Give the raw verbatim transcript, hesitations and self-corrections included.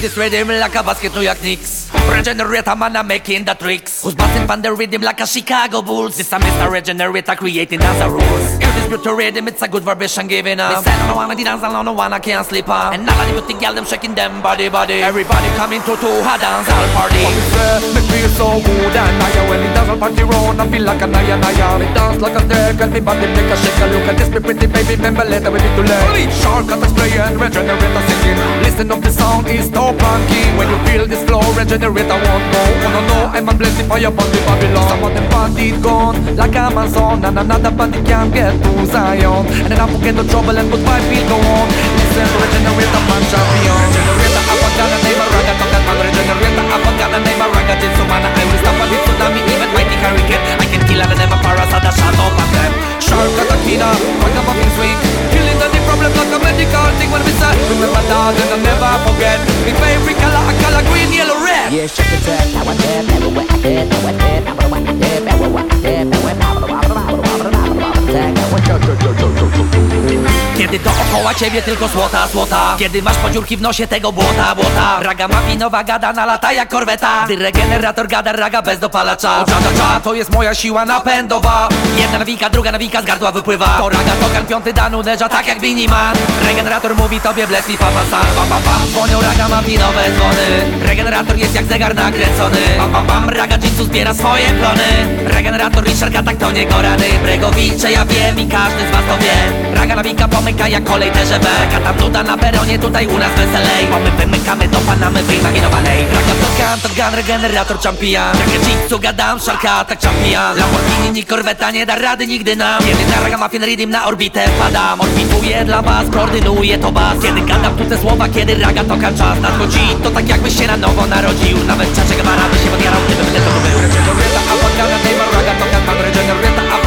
this rhythm like a basket, no jak nix. Regenerator man, I'm making the tricks. Who's busting on the rhythm like a Chicago Bulls? This a Mister Regenerator creating as a rules. Hear this brutal rhythm, it's a good vibration giving up. They said I don't wanna dance, I don't wanna can't sleep on. And all of the beauty girl them shaking them body body. Everybody coming to to a dance all party. What is it? Me feel so good and I when it dance on party round, I feel like a naya naya. It dance like a snake and me body make a shake. A look at this me pretty baby, remember later we need to learn. Shark attack spray and regenerator singing. Listen up, the sound is top ranking. When you feel this flow, regenerator won't go. Oh no no, I'm a blessing for your body Babylon. Some of them bandit gone like Amazon, and another bandit can't get to Zion. And then I forget the trouble and goodbye feel go on. Listen to regenerator man champion. Regenerator Apagana name a raga talk and man. Regenerator Apagana name a raga Jitsu man. I will stop a hit tsunami even mighty hurricane. I can kill and never parasada shot up at them. Shark attackina, like a muffin sweet. Killing the problem like a medical thing when we say remember that and I'll never forget. My favorite color, a color green, yellow, red. Yeah, shake it up, now I dip, everywhere I dip, everywhere I dip, everywhere I dip, everywhere I dip, everywhere Kiedy dookoła ciebie tylko złota, złota. Kiedy masz podziurki w nosie tego błota, błota. Raga mafinowa gada nalata jak korweta. Gdy regenerator gada raga bez dopalacza. Cza, cza, cza, to jest moja siła napędowa. Jedna nawika, druga nawika z gardła wypływa. To raga tokan, piąty dan uderza tak jak Miniman. Regenerator mówi tobie bless me papa sam. Pam, pam, pam, dzwonią raga mafinowe dzwony. Regenerator jest jak zegar nakręcony. Pam, pam, pam, raga Jitsu zbiera swoje plony. Regenerator Richard tak to nie go rany. Bregowicze ja wiem i każdy z was to wie. Raga nawika pomyka jak kolej T G V. Tam nuda na peronie, tutaj u nas weselej. Bo my wymykamy do panamy wyimaginowanej. Raga to gun, to gun, regenerator champion. Raga Jitsu gadam, szalka tak champion. Lamborghini, ni korweta nie da rady nigdy nam. Kiedy na raga mafin rhythm na orbitę wpadam. Orbituję dla was, koordynuję to bas. Kiedy gadam tu te słowa, kiedy raga to kan czas nadchodzi. To tak jakbyś się na nowo narodził. Nawet Chache Guevara by się podjarał, gdybym nie to był. Regenerator Apagana name a raga to kan man. Regenerator